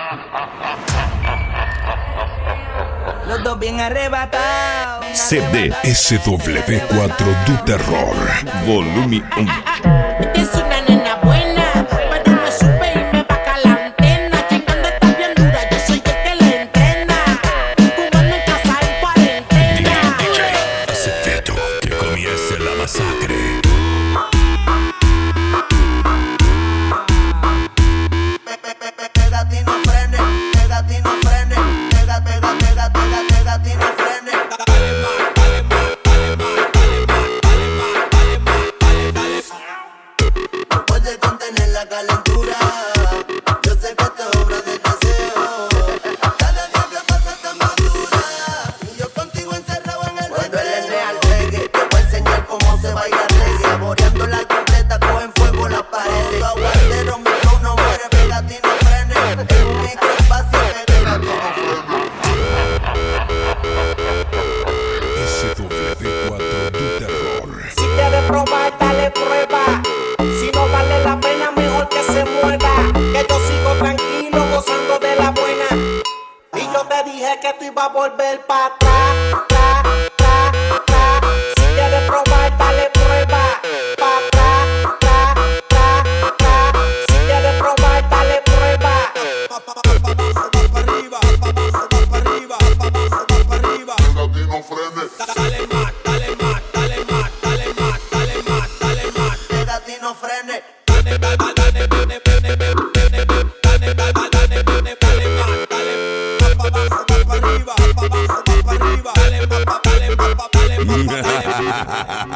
Los dos bien arrebatados. CD SW4 do Terror, volume 1. Es una nena buena, pero me sube y me baja la antena. Chingando está bien dura, yo soy el que la entrena. Fumando en casa en cuarentena. DJ, hace efecto que comience la masacre. Pégate y no frene, pégate y no frene, pégate y no frene. Dale más, dale más, dale más, dale más, dale más, dale más, dale más. No puedes contener la calentura, yo sé que te obra de deseo. Cada día que pasa está más dura, y yo contigo encerrado en el cuando él es real reggae, te voy a enseñar cómo se baila reggae. Saboreando la completa, cogen fuego las paredes. Aguacero, mi flow no muere, pégate y no frene. El micro espacio, pégate y no frene. SW4 do Terror. Si quieres probar, dale prueba. Si no vale la pena, mejor que se mueva. Que yo sigo tranquilo, gozando de la buena. Y yo te dije que tú ibas a volver para atrás, tra, tra, tra. Si quieres probar, dale prueba. Pa' atrás, tra, tra, tra. Si quieres probar, dale prueba. Dale más, dale más, dale más, dale más, dale más, dale más. Pégate y no frene. Ha ha ha ha.